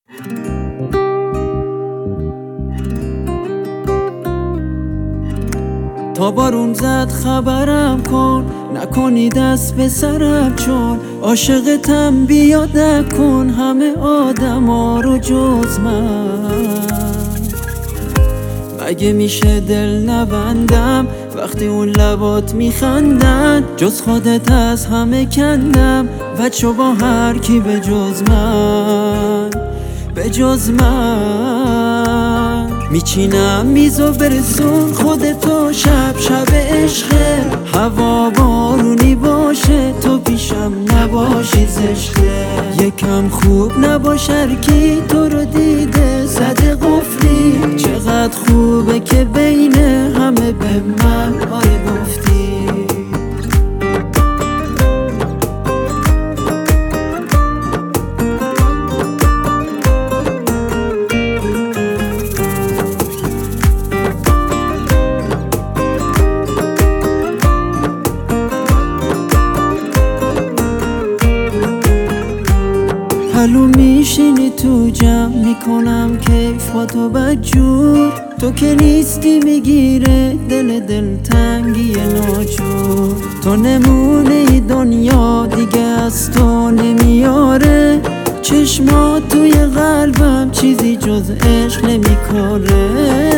تا بارون زد خبرم کن، نکنی دست به سرم، چون عاشقتم بیا نکن همه آدما رو جز من. مگه میشه دل نبندم وقتی اون لبات میخندن؟ جز خودت از همه کندم بچه با هر کی به جز من، به جز من. میچینم میزو برسون خودتو، شب شب عشقه، هوا بارونی باشه تو پیشم نباشی زشته. یکم خوب نباشه کی تو رو دیده زده قفلی، چقدر خوبه که بین همه به من آره گفتی. حلو میشینی تو جمع میکنم کیف با تو بدجور، تو که نیستی میگیره دل تنگی ناجور. تو نمونه ای دنیا دیگه از تو نمیاره، چشمات توی قلبم چیزی جز عشق نمیکاره.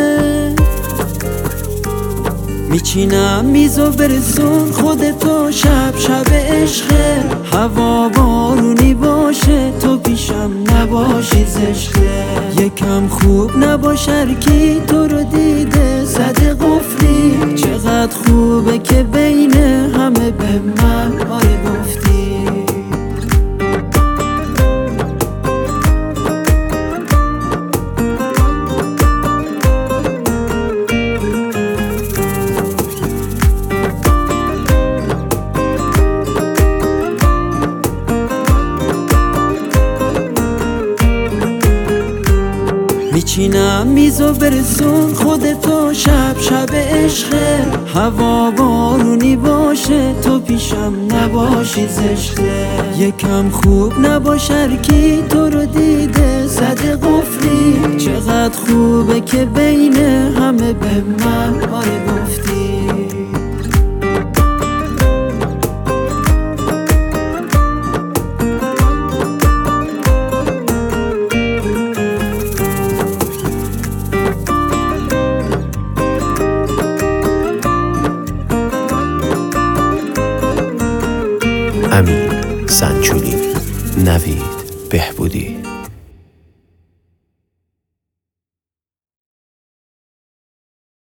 میچینم میزو برسون خودتو، شب شب عشقه، هوا بارونی باشه تو پیشم نباشی زشته. یکم خوب نباشه کی تو رو دیده زده قفلی، چقدر خوبه که بین همه به من آره گفتی. میچینم میزو برسون خودتو، شب شب عشقه، هوا بارونی باشه تو پیشم نباشی زشته. یکم خوب نباشه کی تو رو دیده زده قفلی، چقدر خوبه که بین همه به من آره گفتی. امین سنچولی، نوید بهبودی.